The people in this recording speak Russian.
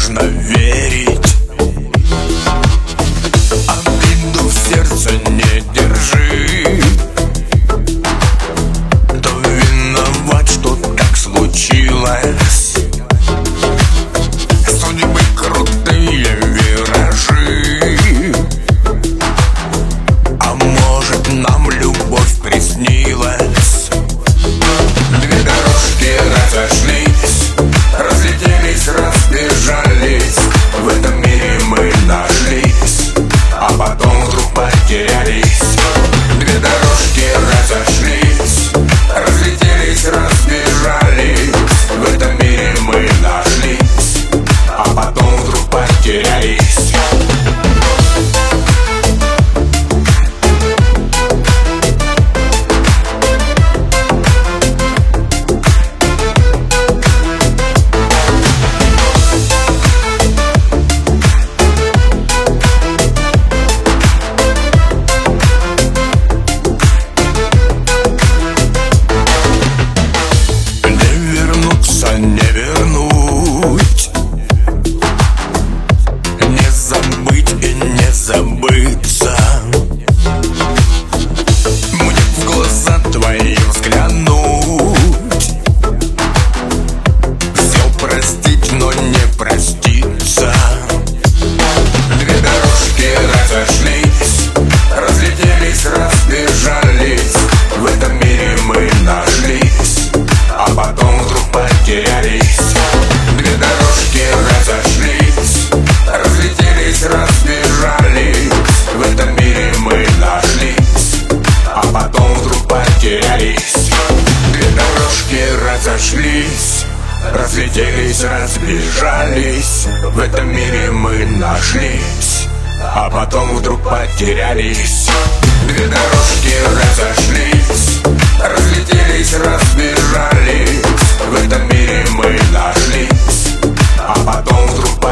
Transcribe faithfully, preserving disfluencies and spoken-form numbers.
можно верить. Обиду в сердце не держи. Кто виноват, что так случилось? Судьбы крутые виражи. А может, нам любовь приснилась? Две дорожки разошлись, разлетелись, разбежались. В этом мире мы нашлись, а потом вдруг потерялись. Две дорожки разошлись, разлетелись, разбежались. В этом мире мы нашлись, а потом вдруг потерялись. Не вернуть, не забыть и не забыться. Мне в глаза твои взглянуть, все простить, но не проститься. Две дорожки разошлись, разлетелись, разбежались. В этом мире мы нашлись, а потом вдруг потерялись. Две дорожки разошлись, разлетелись, разбежались. В этом мире мы нашлись, а потом вдруг потерялись. Две дорожки разошлись, разлетелись, разбежались. В этом мире мы нашлись, а потом вдруг потерялись. Две дорожки разошлись, разлетелись, разбежались. В этом мире мы нашлись, а потом вдруг потерялись.